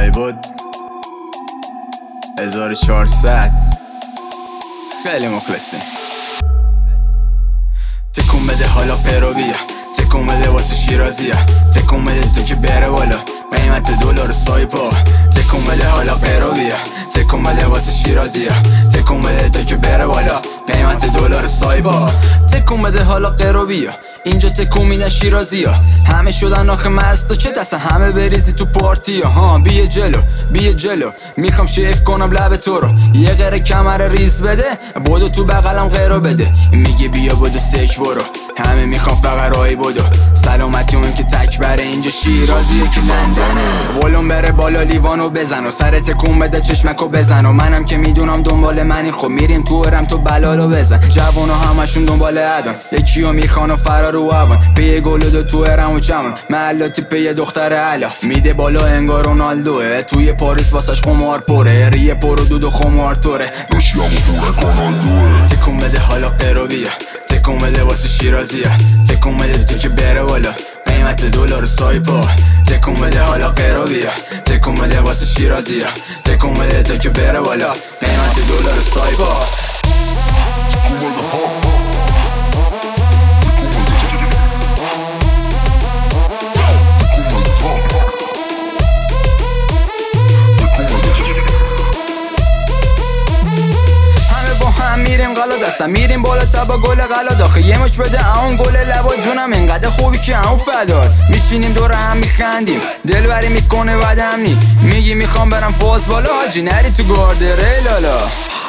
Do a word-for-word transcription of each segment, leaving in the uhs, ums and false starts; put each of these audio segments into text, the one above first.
رای بود هزار و چهارصد. خیلی مخلصیم. تکون بده حالا قرو بیا، تکون بده واسه شیرازیا، تکون بده تو که بره بالا قیمت دلار سایپا. تکون بده حالا قرو بیا، تکون بده واسه شیرازیا، تکون بده تو که بره بالا قیمت دلار سایپا. تکون بده حالا قرو بیا، اینجا تکون میدن شیرازیا، همه شدن آخه مست و چه دستن همه بریزی تو پارتی ها. بیا جلو بیا جلو میخوام شیف کنم لب تو رو، یه قره کمر ریز بده بودو تو بغلم قرو بده. میگه بیا بودو سک برو، همه میخوام فقط رای بودو. سلامتی اون که تک بره اینجا شیرازیه که لندنه. ولوم بره بالا لیوانو بزن و سر تکون بده چشمکو بزن و منم که میدونم دنبال منی خب میریم تو ارم تو بلالو بزن. جوانو همشون دنبال ادان، یکیو میخوان و فرار رو اوان پیه گلو دو تو ارم و چمن محلاتی پیه دختر علاف میده بالا انگار رونالدوه. توی پاریس واسش خمار پره، ریه پرو دود و خمار توره داشیامو پوره کانالدوه. تکون بده حالا قرو بیا، تکون بده واسه شیرازیا، تکون بده تو که بره بالا قیمت دلار سایپا. تکون بده حالا قرو بیا، تکون بده واسه شیرازیا، تکون بده تو که بره بالا قیمت دلار سایپا. میریم غلا دستم میریم بالا تا با گل غلا داخل یه مچ بده اون گل لبا جونم انقدر خوبی که اون فدار. میشینیم دور هم میخندیم دلبری میکنه بدم نی، میگی میخوام برم فاز بالا حاجی نری تو گاردره لالا.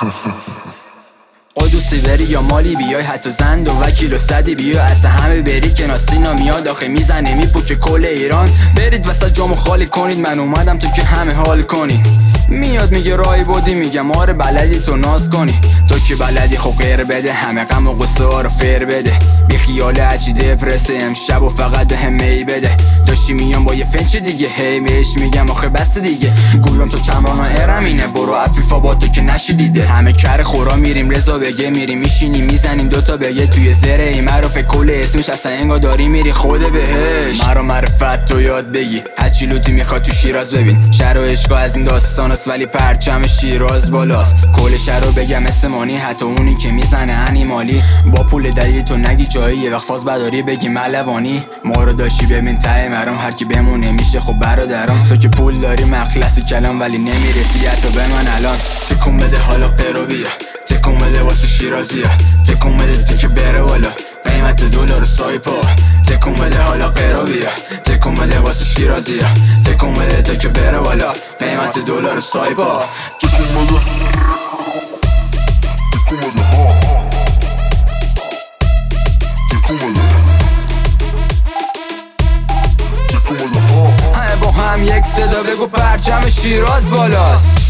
قدوسی بری یا مالی بیای حتی زند و وکیل و صدی بیا اصلا همه بری که ناسینا میاد آخه میزنه میپوکه کل ایران. برید وسط جامو خالی کنید من اومدم تو که همه حال کنید. میاد میگه رای بودی میگم آره بلدی تو ناز کنی، تو که بلدی خب غیر بده همه غم و غصه ها رو فیر بده. بی خیال عجی دپرسه امشب و فقط به هم می بده. داشتی میام با یه فنچ دیگه هی بهش میگم آخه بس دیگه گولم تو کمران و ارم اینه برو عفیفا با تو که نشی دیده. همه کر خورا میریم رضا بگه میریم میشینیم میزنیم دوتا بگه توی زره ای معروف کل اسمش اصلا انگا داری میری خود بهش. مرا معرفت تو یاد بگی هرچی لوتی میخواد تو شیراز ببین. شهر و عشقا از این داستاناست ولی پرچم شیراز بالاست. کل شهر رو بگم اسمانی حتی اونی که میزنه انیمالی. با پول دلیل تو نگی جایی یه وقت فاز بداری بگی ملوانی. ما رو داشتی ببین ته مرام هر کی بمونه میشه خب برادرام. تو که پول داری مخلصی کلام ولی نمیرسی حتی به من الان. تکون بده حالا قرو بیا، تکون بده واسه شیرازیا، تکون بده تو که بره بالا قیمت دلار سایپا. تکون بده حالا قرو بیا، تکون بده واسه شیرازیا، تکون بده تو که بره بالا قیمت دلار سایپا. تکون بده تکون بده ها تکون بده تکون بده ها همه با هم یک صدا بگو پرچم شیراز بالاست.